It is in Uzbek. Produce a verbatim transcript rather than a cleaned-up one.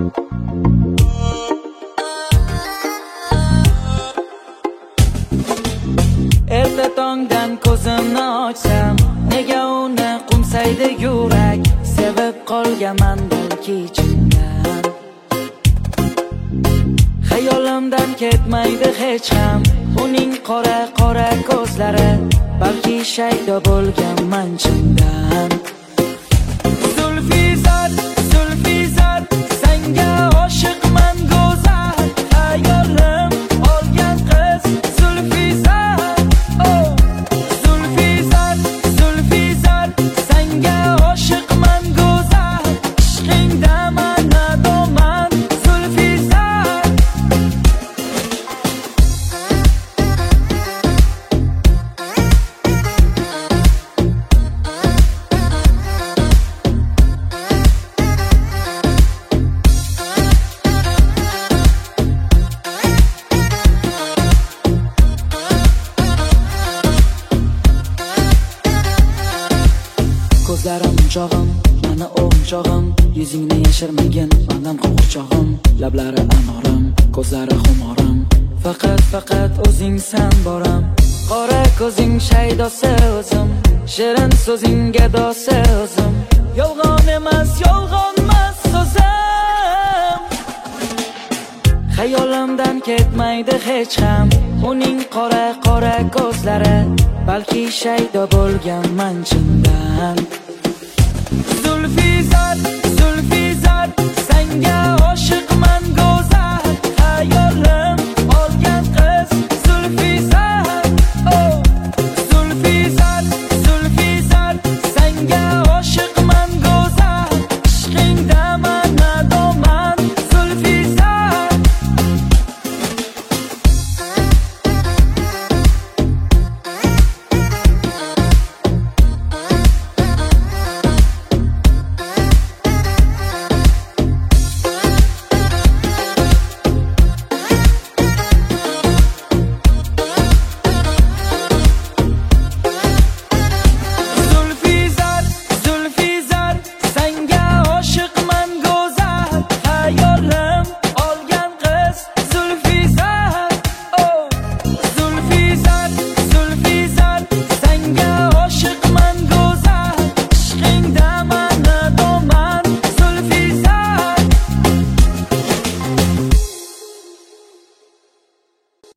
Erta tongdan ko'zimni ochsam, nega uni qumsaydi yurak, sevib qolganman balki ichimdan. Xayolimdan ketmaydi hech ham uning qora qora ko'zlari, balki shaydo bo'lganman chindan. Zulfizat, Zulfizat, senga oshiqman go'zal, hayolim olgan qiz Zulfizat. Oh, Zulfizat, Zulfizat, senga oshiqman go'zal, ishqingda manadoman Zulfizat. Ko'zlarim chog'im, mana o'mchog'im, yuzingni yashirmagin, manam qo'rqchog'im, lablari anorim, ko'zlari xumorim, faqat faqat o'zingsan boram. Qora ko'zing shaydosi o'zim, shirin so'zing gadosi o'zim, yolg'on emas, yolg'onmas so'zim. Xayolimdan ketmaydi hech ham uning qora qora ko'zlari, balki shaydo bo'lganman chindan. Zulfizat.